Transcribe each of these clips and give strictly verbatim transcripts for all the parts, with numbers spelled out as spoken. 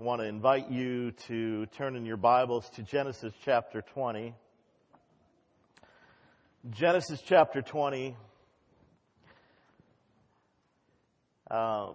want to invite you to turn in your Bibles to Genesis chapter twenty. Genesis chapter twenty. Uh,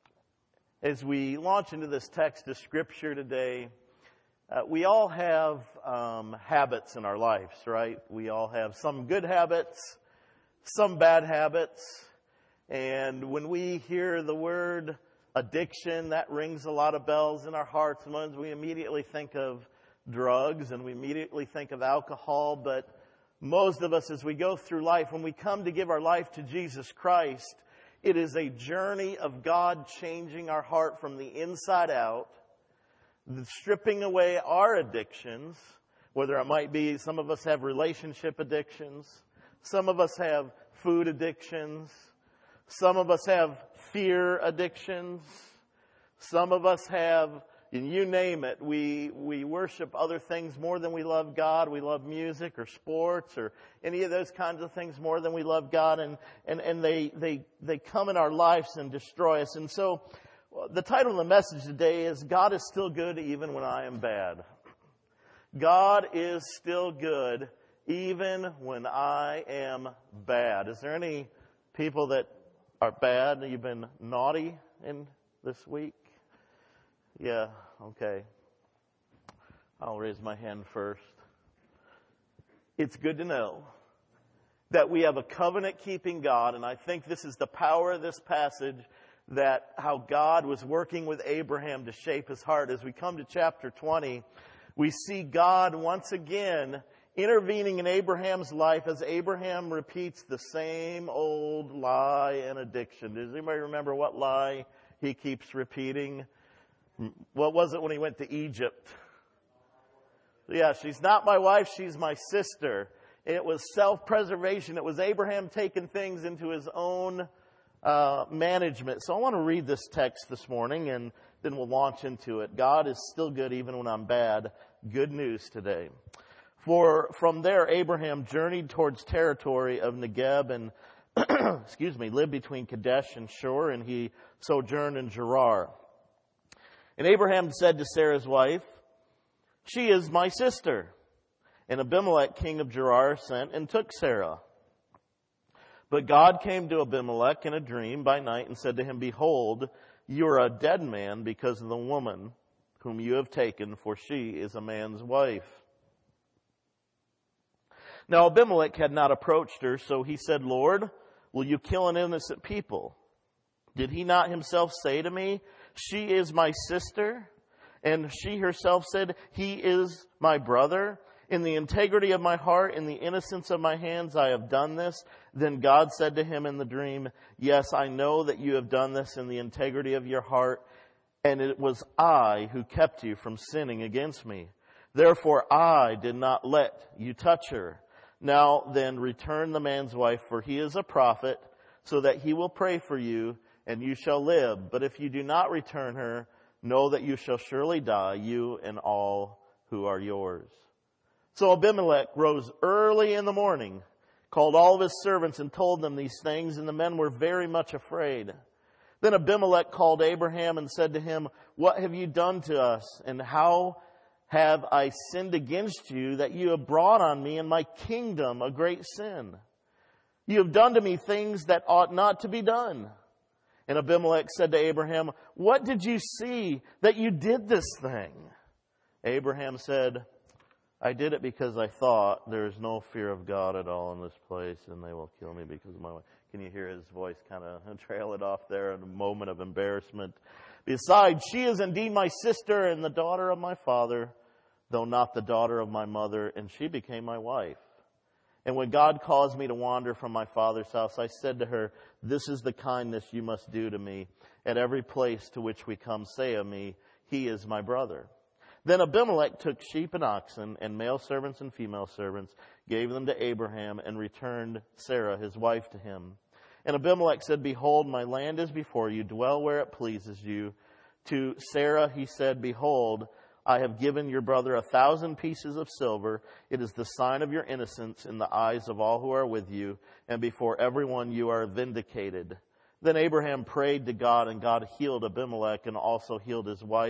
as we launch into this text of Scripture today, uh, we all have um, habits in our lives, right? We all have some good habits, some bad habits, and when we hear the word addiction, that rings a lot of bells in our hearts. And we immediately think of drugs and we immediately think of alcohol. But most of us, as we go through life, when we come to give our life to Jesus Christ, it is a journey of God changing our heart from the inside out, stripping away our addictions, whether it might be some of us have relationship addictions, some of us have food addictions, some of us have fear addictions. Some of us have, and you name it, we we worship other things more than we love God. We love music or sports or any of those kinds of things more than we love God. And, and, and they, they, they come in our lives and destroy us. And so the title of the message today is God is still good even when I am bad. God is still good even when I am bad. Is there any people that are bad? You've been naughty in this week? Yeah, okay. I'll raise my hand first. It's good to know that we have a covenant-keeping God, and I think this is the power of this passage, that how God was working with Abraham to shape his heart. As we come to chapter twenty, we see God once again intervening in Abraham's life as Abraham repeats the same old lie and addiction. Does anybody remember what lie he keeps repeating? What was it when he went to Egypt? Yeah, she's not my wife, she's my sister. It was self-preservation. It was Abraham taking things into his own uh, management. So I want to read this text this morning and then we'll launch into it. God is still good even when I'm bad. Good news today. For from there, Abraham journeyed towards territory of Negeb and, excuse me, lived between Kadesh and Shur, and he sojourned in Gerar. And Abraham said to Sarah's wife, "She is my sister." And Abimelech, king of Gerar, sent and took Sarah. But God came to Abimelech in a dream by night and said to him, "Behold, you are a dead man because of the woman whom you have taken, for she is a man's wife." Now Abimelech had not approached her, so he said, "Lord, will you kill an innocent people? Did he not himself say to me, 'She is my sister'? And she herself said, 'He is my brother'? In the integrity of my heart, in the innocence of my hands, I have done this." Then God said to him in the dream, "Yes, I know that you have done this in the integrity of your heart, and it was I who kept you from sinning against me. Therefore I did not let you touch her. Now then, return the man's wife, for he is a prophet, so that he will pray for you, and you shall live. But if you do not return her, know that you shall surely die, you and all who are yours." So Abimelech rose early in the morning, called all of his servants, and told them these things, and the men were very much afraid. Then Abimelech called Abraham and said to him, "What have you done to us, and how have I sinned against you that you have brought on me and my kingdom a great sin? You have done to me things that ought not to be done." And Abimelech said to Abraham, "What did you see that you did this thing?" Abraham said, "I did it because I thought there is no fear of God at all in this place, and they will kill me because of my wife." Can you hear his voice kind of trail it off there in a moment of embarrassment? "Besides, she is indeed my sister and the daughter of my father, though not the daughter of my mother, and she became my wife. And when God caused me to wander from my father's house, I said to her, 'This is the kindness you must do to me. At every place to which we come, say of me, he is my brother.' Then Abimelech took sheep and oxen and male servants and female servants, gave them to Abraham, and returned Sarah, his wife, to him. And Abimelech said, 'Behold, my land is before you. Dwell where it pleases you.' To Sarah he said, 'Behold, I have given your brother a thousand pieces of silver. It is the sign of your innocence in the eyes of all who are with you, and before everyone you are vindicated.' Then Abraham prayed to God, and God healed Abimelech and also healed his wife.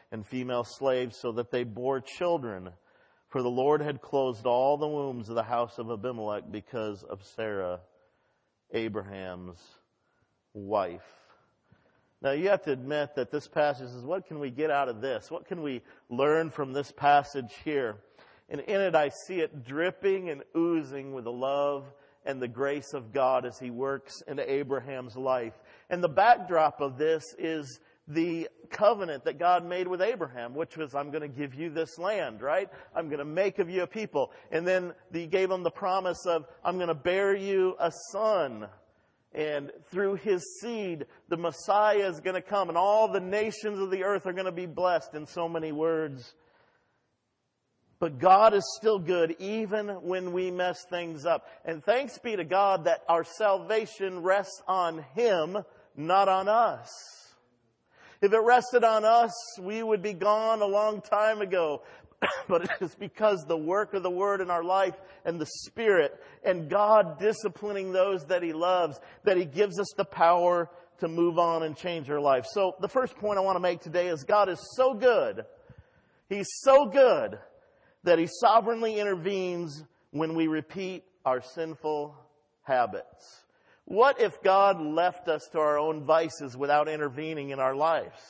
and female slaves so that they bore children. For the Lord had closed all the wombs of the house of Abimelech because of Sarah, Abraham's wife. Now you have to admit that this passage is, what can we get out of this? What can we learn from this passage here? And in it I see it dripping and oozing with the love and the grace of God as He works into Abraham's life. And the backdrop of this is the covenant that God made with Abraham, which was, I'm going to give you this land, right? I'm going to make of you a people. And then He gave him the promise of, I'm going to bear you a son. And through his seed, the Messiah is going to come. And all the nations of the earth are going to be blessed, in so many words. But God is still good even when we mess things up. And thanks be to God that our salvation rests on Him, not on us. If it rested on us, we would be gone a long time ago. But it is because the work of the Word in our life and the Spirit and God disciplining those that He loves, that He gives us the power to move on and change our life. So the first point I want to make today is God is so good. He's so good that He sovereignly intervenes when we repeat our sinful habits. What if God left us to our own vices without intervening in our lives?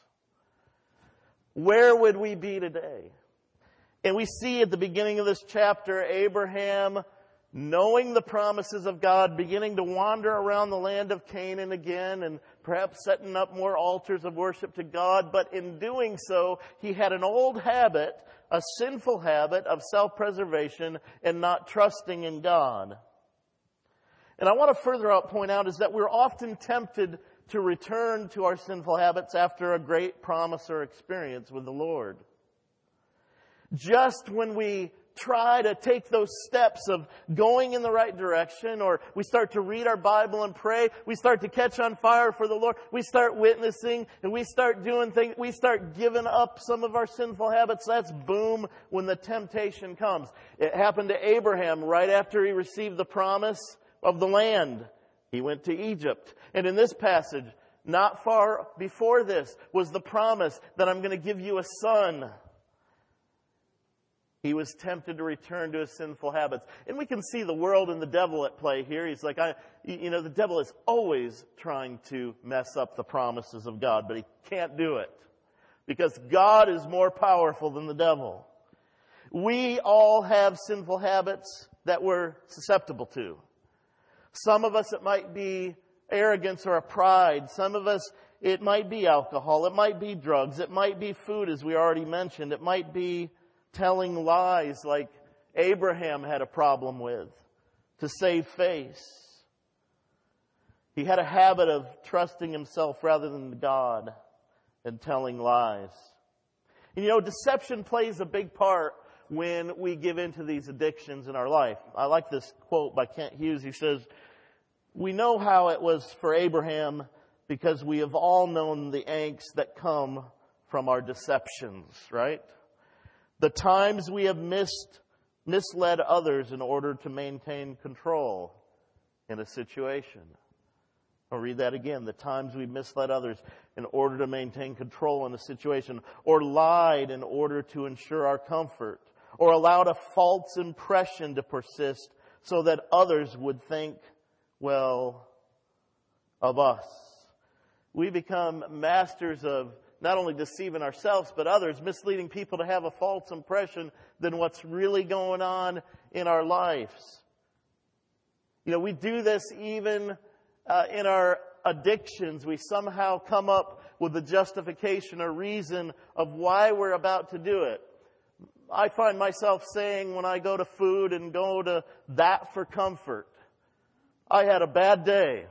Where would we be today? And we see at the beginning of this chapter, Abraham, knowing the promises of God, beginning to wander around the land of Canaan again and perhaps setting up more altars of worship to God. But in doing so, he had an old habit, a sinful habit of self-preservation and not trusting in God. And I want to further out point out is that we're often tempted to return to our sinful habits after a great promise or experience with the Lord. Just when we try to take those steps of going in the right direction, or we start to read our Bible and pray, we start to catch on fire for the Lord, we start witnessing, and we start doing things, we start giving up some of our sinful habits, that's boom, when the temptation comes. It happened to Abraham right after he received the promise of the land. He went to Egypt. And in this passage, not far before this, was the promise that I'm going to give you a son. He was tempted to return to his sinful habits. And we can see the world and the devil at play here. He's like, I, you know, the devil is always trying to mess up the promises of God, but he can't do it because God is more powerful than the devil. We all have sinful habits that we're susceptible to. Some of us, it might be arrogance or a pride. Some of us, it might be alcohol. It might be drugs. It might be food, as we already mentioned. It might be telling lies like Abraham had a problem with to save face. He had a habit of trusting himself rather than God and telling lies. And you know, deception plays a big part when we give into these addictions in our life. I like this quote by Kent Hughes. He says, "We know how it was for Abraham because we have all known the angst that come from our deceptions," right? The times we have missed, misled others in order to maintain control in a situation. I'll read that again. The times we misled others in order to maintain control in a situation, or lied in order to ensure our comfort, or allowed a false impression to persist so that others would think well of us. We become masters of not only deceiving ourselves, but others, misleading people to have a false impression than what's really going on in our lives. You know, we do this even uh, in our addictions. We somehow come up with a justification or reason of why we're about to do it. I find myself saying when I go to food and go to that for comfort, I had a bad day.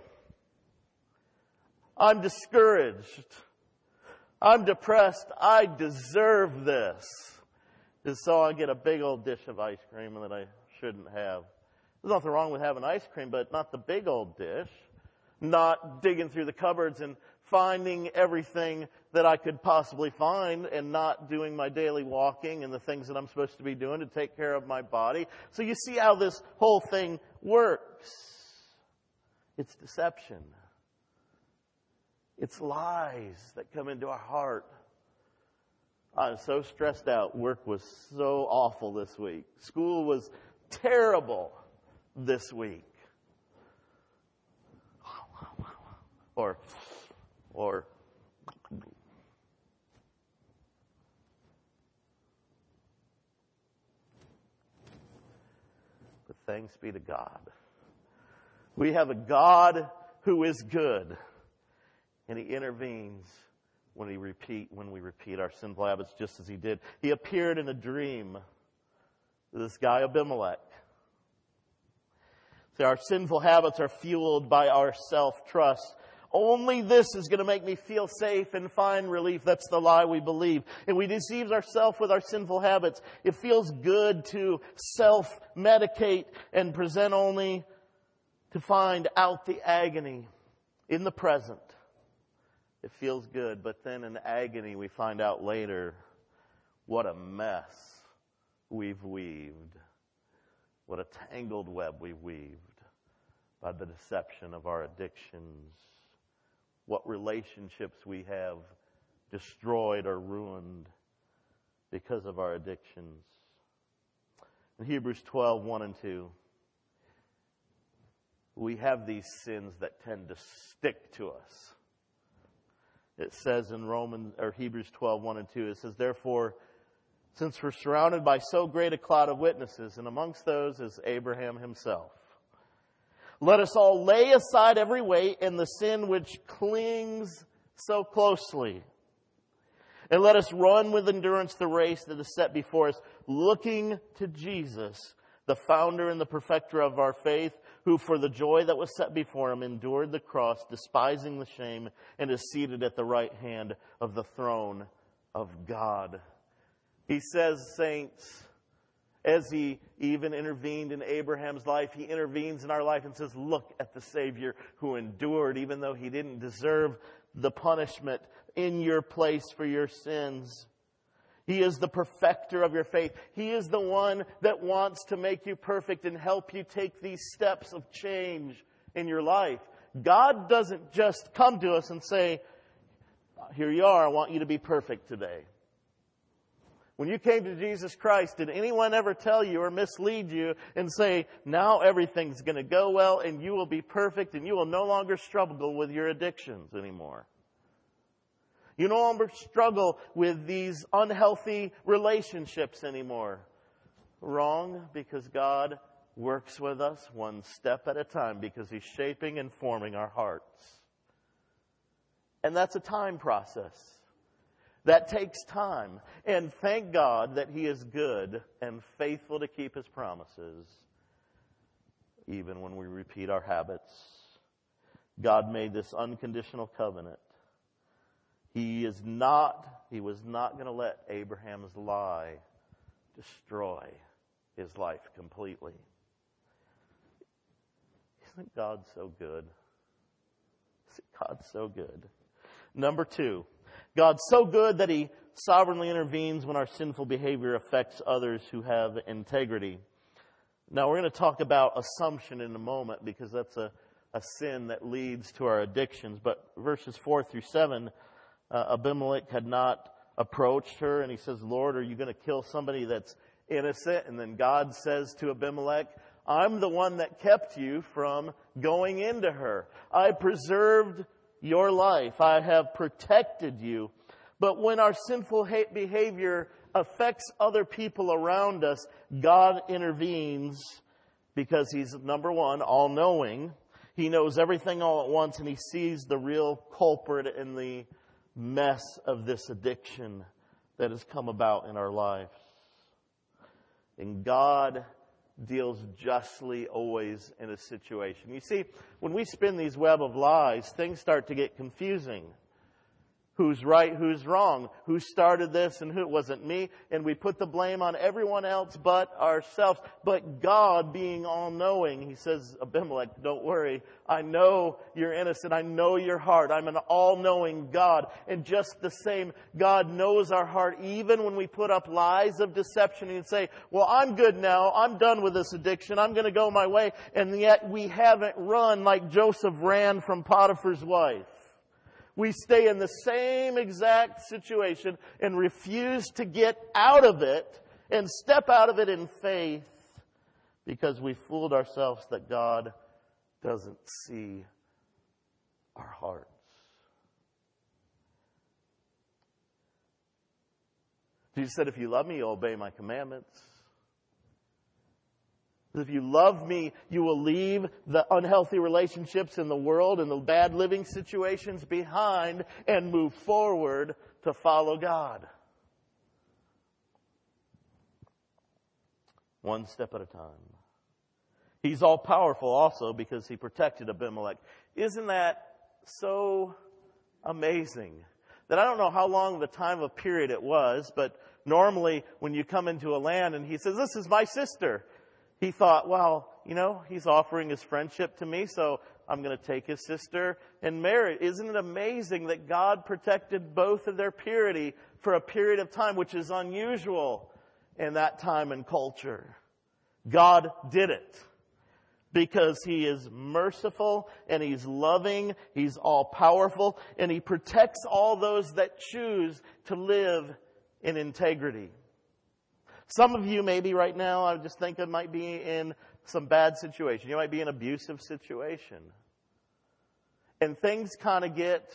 I'm discouraged. I'm depressed. I deserve this. And so I get a big old dish of ice cream that I shouldn't have. There's nothing wrong with having ice cream, but not the big old dish. Not digging through the cupboards and finding everything that I could possibly find and not doing my daily walking and the things that I'm supposed to be doing to take care of my body. So you see how this whole thing works. It's deception. It's lies that come into our heart. I'm so stressed out. Work was so awful this week. School was terrible this week. Or, or, but thanks be to God. We have a God who is good, and He intervenes when He repeat when we repeat our sinful habits, just as He did. He appeared in a dream to this guy Abimelech. See, our sinful habits are fueled by our self-trust. Only this is going to make me feel safe and find relief. That's the lie we believe. And we deceive ourselves with our sinful habits. It feels good to self-medicate and present only to find out the agony in the present. It feels good, but then in agony we find out later what a mess we've weaved. What a tangled web we've weaved by the deception of our addictions. What relationships we have destroyed or ruined because of our addictions. In Hebrews twelve, one and two, we have these sins that tend to stick to us. It says in Romans or Hebrews twelve, one and two, it says, therefore, since we're surrounded by so great a cloud of witnesses, and amongst those is Abraham himself, let us all lay aside every weight and the sin which clings so closely. And let us run with endurance the race that is set before us, looking to Jesus, the founder and the perfecter of our faith, who for the joy that was set before Him endured the cross, despising the shame, and is seated at the right hand of the throne of God. He says, saints, as He even intervened in Abraham's life, He intervenes in our life and says, look at the Savior who endured, even though He didn't deserve the punishment in your place for your sins. He is the perfecter of your faith. He is the one that wants to make you perfect and help you take these steps of change in your life. God doesn't just come to us and say, here you are, I want you to be perfect today. When you came to Jesus Christ, did anyone ever tell you or mislead you and say, now everything's going to go well and you will be perfect and you will no longer struggle with your addictions anymore? You no longer struggle with these unhealthy relationships anymore. Wrong, because God works with us one step at a time because He's shaping and forming our hearts. And that's a time process. That takes time. And thank God that He is good and faithful to keep His promises, even when we repeat our habits. God made this unconditional covenant. He is not, He was not going to let Abraham's lie destroy his life completely. Isn't God so good? Isn't God so good? Number two, God's so good that He sovereignly intervenes when our sinful behavior affects others who have integrity. Now, we're going to talk about assumption in a moment because that's a, a sin that leads to our addictions. But verses four through seven, uh, Abimelech had not approached her, and he says, Lord, are you going to kill somebody that's innocent? And then God says to Abimelech, I'm the one that kept you from going into her. I preserved your life. I have protected you. But when our sinful hate behavior affects other people around us, God intervenes because He's, number one, all-knowing. He knows everything all at once, and He sees the real culprit in the mess of this addiction that has come about in our lives. And God deals justly always in a situation. You see, when we spin these web of lies, things start to get confusing. Who's right, who's wrong, who started this and who it wasn't me, and we put the blame on everyone else but ourselves. But God, being all-knowing, He says, Abimelech, don't worry. I know you're innocent. I know your heart. I'm an all-knowing God. And just the same, God knows our heart even when we put up lies of deception and say, well, I'm good now. I'm done with this addiction. I'm going to go my way. And yet we haven't run like Joseph ran from Potiphar's wife. We stay in the same exact situation and refuse to get out of it and step out of it in faith because we fooled ourselves that God doesn't see our hearts. Jesus said, if you love me, you'll obey my commandments. If you love me, you will leave the unhealthy relationships in the world and the bad living situations behind and move forward to follow God. One step at a time. He's all powerful also because he protected Abimelech. Isn't that so amazing? That I don't know how long the time of period it was, but normally when you come into a land and he says, this is my sister. He thought, well, you know, he's offering his friendship to me, so I'm going to take his sister and marry. Isn't it amazing that God protected both of their purity for a period of time, which is unusual in that time and culture? God did it because he is merciful and he's loving, he's all powerful, and he protects all those that choose to live in integrity. Some of you maybe right now, I just think it might be in some bad situation. You might be in an abusive situation. And things kind of get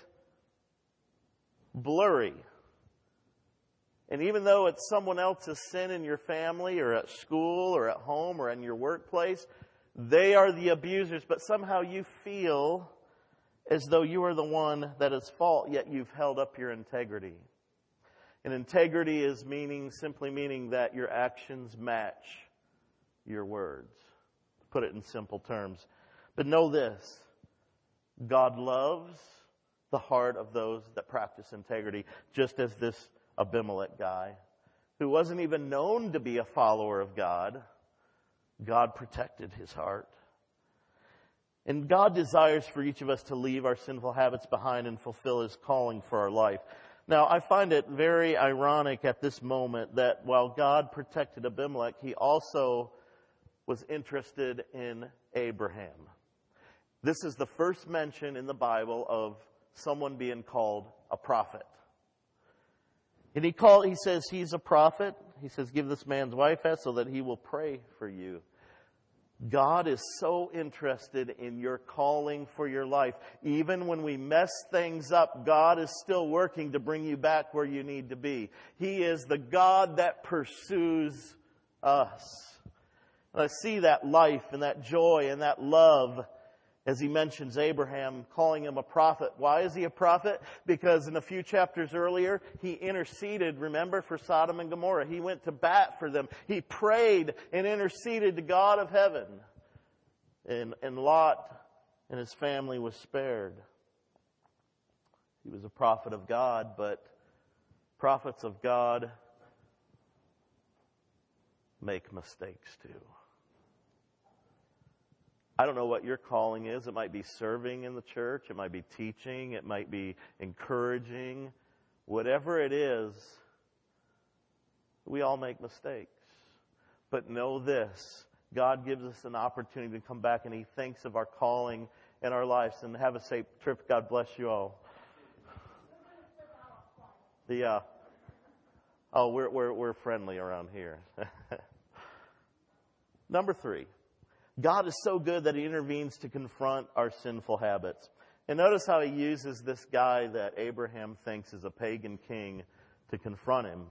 blurry. And even though it's someone else's sin in your family or at school or at home or in your workplace, they are the abusers, but somehow you feel as though you are the one that is fault, yet you've held up your integrity. And integrity is meaning, simply meaning that your actions match your words. To put it in simple terms. But know this, God loves the heart of those that practice integrity, just as this Abimelech guy, who wasn't even known to be a follower of God, God protected his heart. And God desires for each of us to leave our sinful habits behind and fulfill his calling for our life. Now, I find it very ironic at this moment that while God protected Abimelech, he also was interested in Abraham. This is the first mention in the Bible of someone being called a prophet. And he called, he says he's a prophet. He says, give this man's wife so that he will pray for you. God is so interested in your calling for your life. Even when we mess things up, God is still working to bring you back where you need to be. He is the God that pursues us. And I see that life and that joy and that love as he mentions Abraham, calling him a prophet. Why is he a prophet? Because in a few chapters earlier, he interceded, remember, for Sodom and Gomorrah. He went to bat for them. He prayed and interceded to God of heaven. And, and Lot and his family was spared. He was a prophet of God, but prophets of God make mistakes too. I don't know what your calling is. It might be serving in the church. It might be teaching. It might be encouraging. Whatever it is, we all make mistakes. But know this, God gives us an opportunity to come back and he thinks of our calling in our lives. And have a safe trip. God bless you all. The, uh, oh, we're, we're, we're friendly around here. Number three. God is so good that he intervenes to confront our sinful habits. And notice how he uses this guy that Abraham thinks is a pagan king to confront him.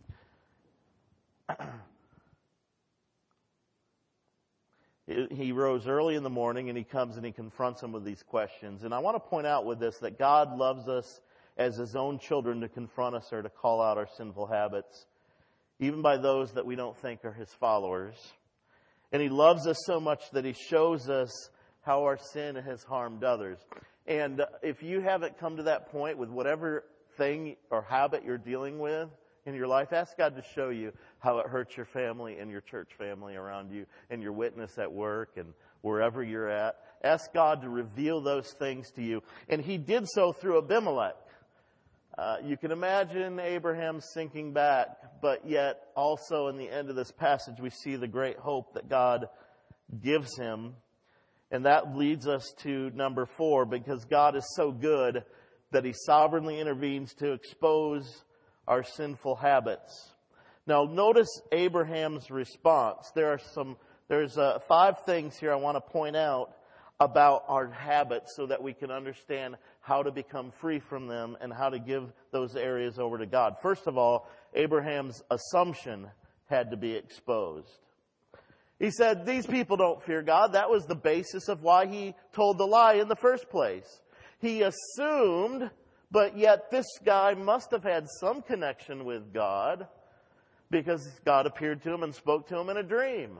He rose early in the morning and he comes and he confronts him with these questions. And I want to point out with this that God loves us as his own children to confront us or to call out our sinful habits, even by those that we don't think are his followers. And he loves us so much that he shows us how our sin has harmed others. And if you haven't come to that point with whatever thing or habit you're dealing with in your life, ask God to show you how it hurts your family and your church family around you and your witness at work and wherever you're at. Ask God to reveal those things to you. And he did so through Abimelech. Uh, you can imagine Abraham sinking back, but yet also in the end of this passage we see the great hope that God gives him. And that leads us to number four, because God is so good, that He sovereignly intervenes to expose our sinful habits. Now, notice Abraham's response. There are some, there's uh, five things here I want to point out about our habits so that we can understand how to become free from them and how to give those areas over to God. First of all, Abraham's assumption had to be exposed. He said, these people don't fear God. That was the basis of why he told the lie in the first place. He assumed, but yet this guy must have had some connection with God because God appeared to him and spoke to him in a dream.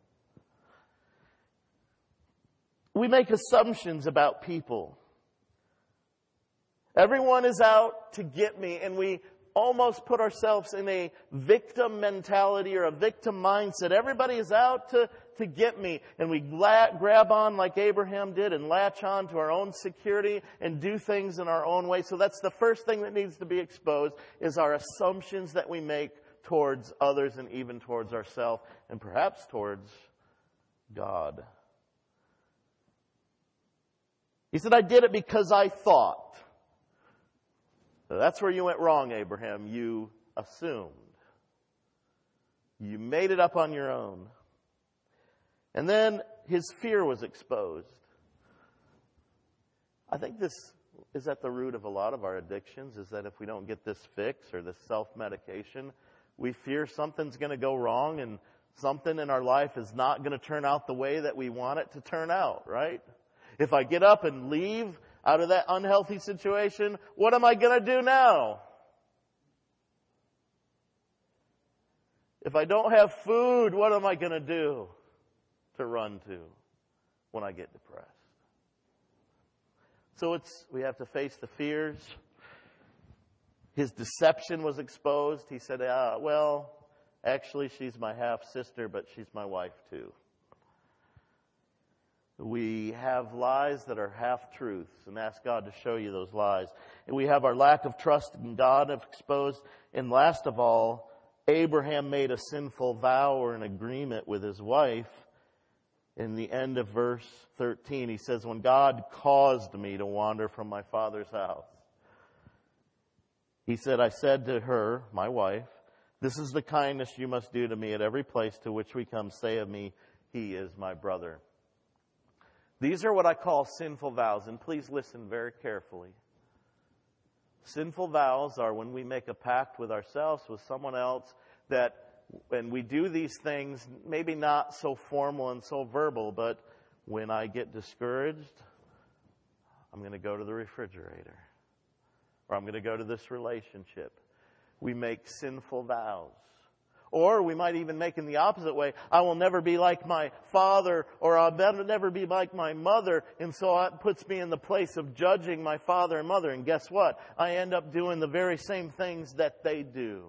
We make assumptions about people. Everyone is out to get me, and we almost put ourselves in a victim mentality or a victim mindset. Everybody is out to, to get me, and we la- grab on like Abraham did and latch on to our own security and do things in our own way. So that's the first thing that needs to be exposed, is our assumptions that we make towards others and even towards ourselves and perhaps towards God. He said, I did it because I thought. So that's where you went wrong, Abraham. You assumed. You made it up on your own. And then his fear was exposed. I think this is at the root of a lot of our addictions, is that if we don't get this fix or this self-medication, we fear something's going to go wrong and something in our life is not going to turn out the way that we want it to turn out, right? If I get up and leave out of that unhealthy situation, what am I going to do now? If I don't have food, what am I going to do to run to when I get depressed? So it's, we have to face the fears. His deception was exposed. He said, uh, well, actually she's my half-sister, but she's my wife too. We have lies that are half-truths and ask God to show you those lies. And we have our lack of trust in God exposed. And last of all, Abraham made a sinful vow or an agreement with his wife. In the end of verse thirteen, he says, when God caused me to wander from my father's house, he said, I said to her, my wife, this is the kindness you must do to me at every place to which we come. Say of me, he is my brother. These are what I call sinful vows, and please listen very carefully. Sinful vows are when we make a pact with ourselves, with someone else, that when we do these things, maybe not so formal and so verbal, but when I get discouraged, I'm going to go to the refrigerator, or I'm going to go to this relationship. We make sinful vows. Or we might even make in the opposite way. I will never be like my father, or I'll never be like my mother. And so it puts me in the place of judging my father and mother. And guess what? I end up doing the very same things that they do.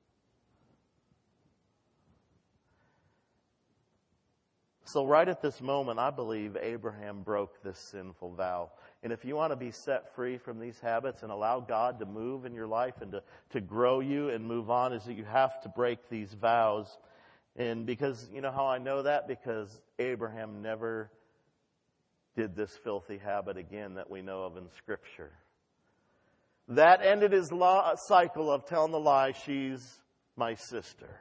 So right at this moment, I believe Abraham broke this sinful vow. And if you want to be set free from these habits and allow God to move in your life and to, to grow you and move on, is that you have to break these vows. And because, you know how I know that? Because Abraham never did this filthy habit again that we know of in Scripture. That ended his law, cycle of telling the lie, she's my sister.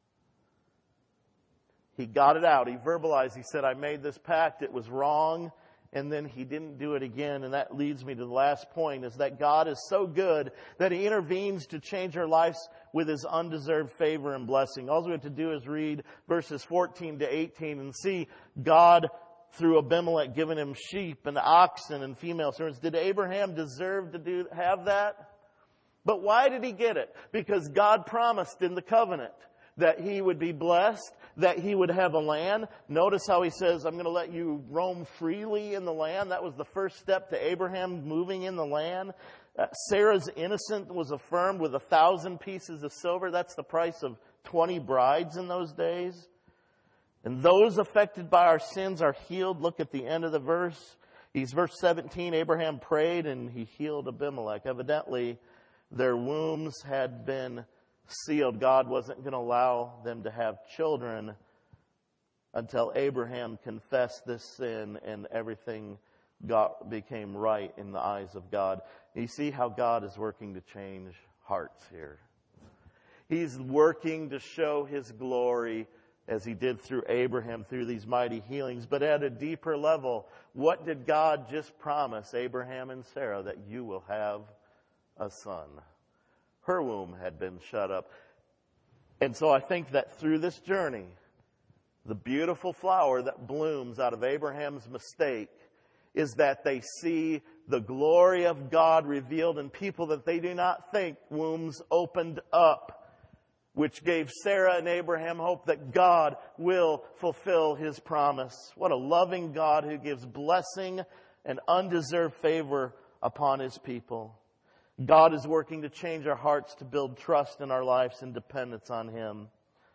He got it out. He verbalized. He said, I made this pact. It was wrong. And then he didn't do it again. And that leads me to the last point, is that God is so good that He intervenes to change our lives with His undeserved favor and blessing. All we have to do is read verses fourteen to eighteen and see God, through Abimelech, giving him sheep and oxen and female servants. Did Abraham deserve to do have that? But why did he get it? Because God promised in the covenant that he would be blessed, that he would have a land. Notice how he says, I'm going to let you roam freely in the land. That was the first step to Abraham moving in the land. Uh, Sarah's innocence was affirmed with a thousand pieces of silver. That's the price of twenty brides in those days. And those affected by our sins are healed. Look at the end of the verse. He's verse seventeen. Abraham prayed and he healed Abimelech. Evidently, their wombs had been sealed. God wasn't going to allow them to have children until Abraham confessed this sin, and everything got, became right in the eyes of God. And you see how God is working to change hearts here. He's working to show His glory as He did through Abraham, through these mighty healings. But at a deeper level, what did God just promise Abraham and Sarah? That you will have a son. Her womb had been shut up. And so I think that through this journey, the beautiful flower that blooms out of Abraham's mistake is that they see the glory of God revealed in people that they do not think wombs opened up, which gave Sarah and Abraham hope that God will fulfill His promise. What a loving God who gives blessing and undeserved favor upon His people. God is working to change our hearts, to build trust in our lives and dependence on Him.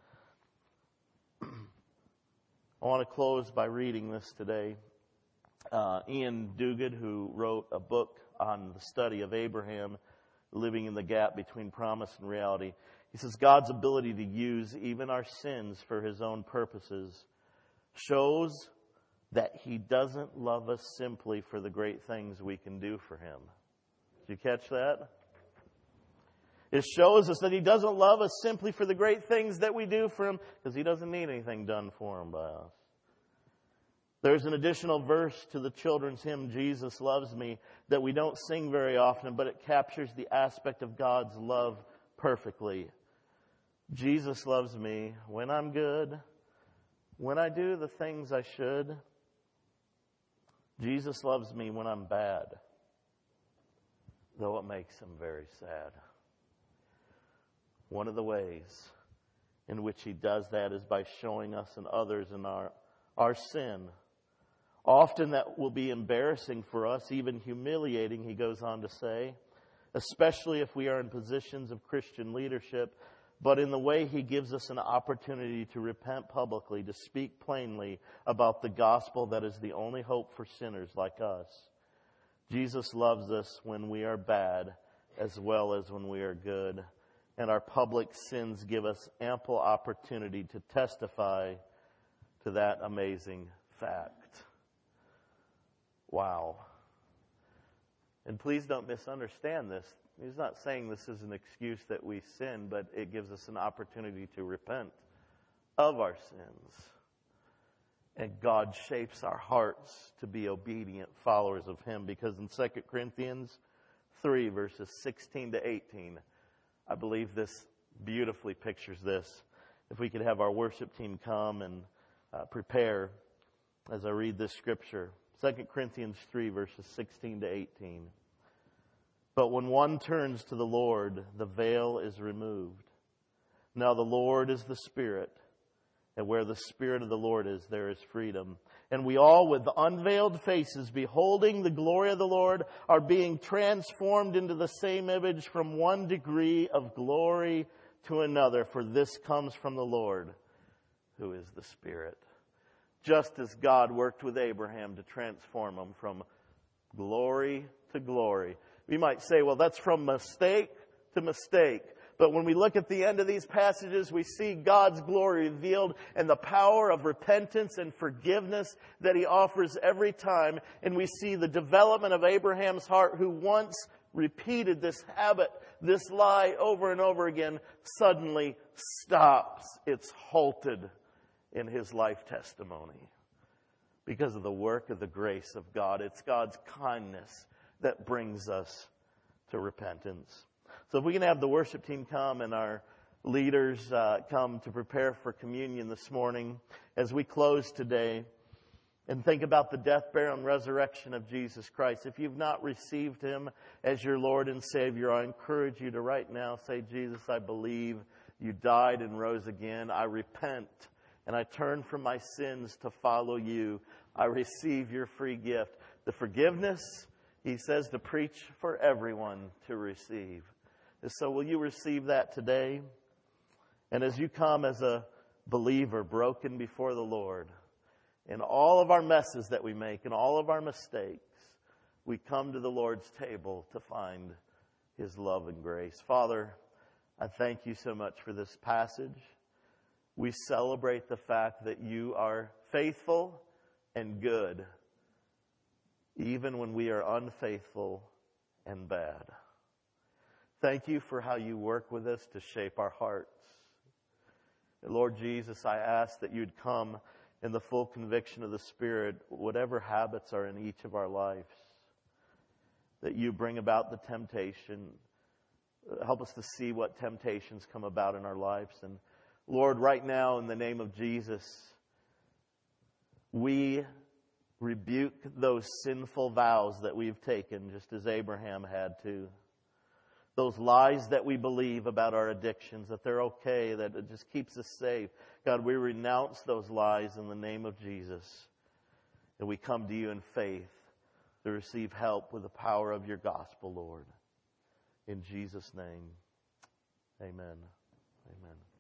I want to close by reading this today. Uh, Ian Duguid, who wrote a book on the study of Abraham, living in the gap between promise and reality. He says, God's ability to use even our sins for His own purposes shows that He doesn't love us simply for the great things we can do for Him. Did you catch that? It shows us that He doesn't love us simply for the great things that we do for Him, because He doesn't need anything done for Him by us. There's an additional verse to the children's hymn, Jesus Loves Me, that we don't sing very often, but it captures the aspect of God's love perfectly. Jesus loves me when I'm good, when I do the things I should. Jesus loves me when I'm bad, though it makes Him very sad. One of the ways in which He does that is by showing us and others in our, our sin. Often that will be embarrassing for us, even humiliating, he goes on to say, especially if we are in positions of Christian leadership, but in the way He gives us an opportunity to repent publicly, to speak plainly about the gospel that is the only hope for sinners like us. Jesus loves us when we are bad as well as when we are good, and our public sins give us ample opportunity to testify to that amazing fact. Wow. And please don't misunderstand this. He's not saying this is an excuse that we sin, but it gives us an opportunity to repent of our sins. And God shapes our hearts to be obedient followers of Him, because in Second Corinthians three, verses sixteen to eighteen, I believe this beautifully pictures this. If we could have our worship team come and uh, prepare as I read this scripture. Second Corinthians three, verses sixteen to eighteen. But when one turns to the Lord, the veil is removed. Now the Lord is the Spirit, and where the Spirit of the Lord is, there is freedom. And we all, with unveiled faces, beholding the glory of the Lord, are being transformed into the same image from one degree of glory to another. For this comes from the Lord, who is the Spirit. Just as God worked with Abraham to transform him from glory to glory. We might say, well, that's from mistake to mistake. But when we look at the end of these passages, we see God's glory revealed and the power of repentance and forgiveness that He offers every time. And we see the development of Abraham's heart, who once repeated this habit, this lie over and over again, suddenly stops. It's halted in his life testimony because of the work of the grace of God. It's God's kindness that brings us to repentance. So if we can have the worship team come and our leaders uh, come to prepare for communion this morning as we close today and think about the death, burial, and resurrection of Jesus Christ. If you've not received Him as your Lord and Savior, I encourage you to right now say, Jesus, I believe You died and rose again. I repent and I turn from my sins to follow You. I receive Your free gift. The forgiveness, He says, to preach for everyone to receive. And so will you receive that today? And as you come as a believer broken before the Lord, in all of our messes that we make and all of our mistakes, we come to the Lord's table to find His love and grace. Father, I thank You so much for this passage. We celebrate the fact that You are faithful and good. even when we are unfaithful and bad. Thank you for how you work with us to shape our hearts. And Lord Jesus, I ask that you'd come in the full conviction of the Spirit, whatever habits are in each of our lives, that you bring about the temptation. Help us to see what temptations come about in our lives. And Lord, right now, in the name of Jesus, we rebuke those sinful vows that we've taken, just as Abraham had to. Those lies that we believe about our addictions, that they're okay, that it just keeps us safe. God, we renounce those lies in the name of Jesus. And we come to you in faith to receive help with the power of your gospel, Lord. In Jesus' name, amen. Amen.